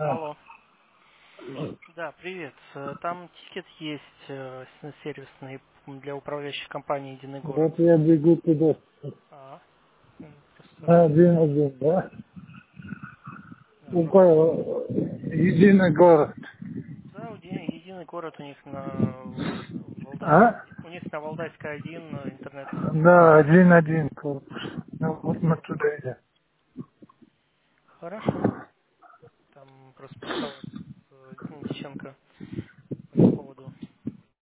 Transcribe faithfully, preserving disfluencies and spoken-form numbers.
А, Алло. Да, привет. Э, Там тикет есть э, с- сервисный для управляющей компании «Единый город». вот я бегу туда. А, м, просто, Один, один, да? да, У просто, кого? Единый город. да, у Еди- «Единый город» у них на Валдайской, А? у них на Валдайской один э, интернет. Да, один-один корпус. Ну, вот мы туда идем. Хорошо. Там просто писала э, Диченко.